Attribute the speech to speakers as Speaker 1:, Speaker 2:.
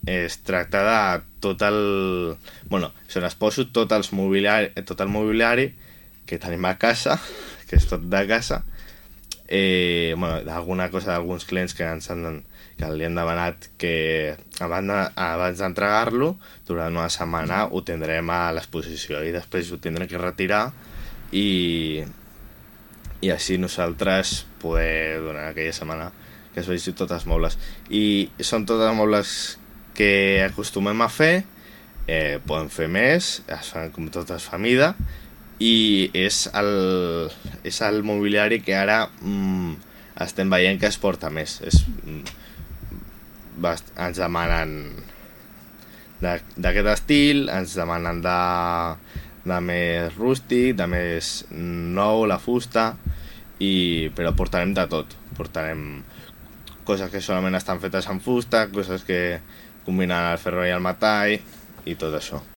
Speaker 1: es tracta de tot el... Bueno, se n'es poso tot el mobiliari que tenim a casa, que és tot de casa, bueno, d'alguna cosa d'alguns clients que que li han demanat que abans d'entregar-lo, durant una setmana ho tindrem a l'exposició i després ho tindrem que retirar i així nosaltres poder donar aquella setmana que es vegi tots els mobles. I són tots els mobles que acostumem a fer, podem fer més, es fan com tot es fa a mida, i és el mobiliari que ara estem veient que es porta més. Ens demanen d'aquest estil, ens demanen de més rústic, de més nou, la fusta, però portarem de tot. Portarem coses que solament estan fetes amb fusta, coses que combinen el ferro i el metall i tot això.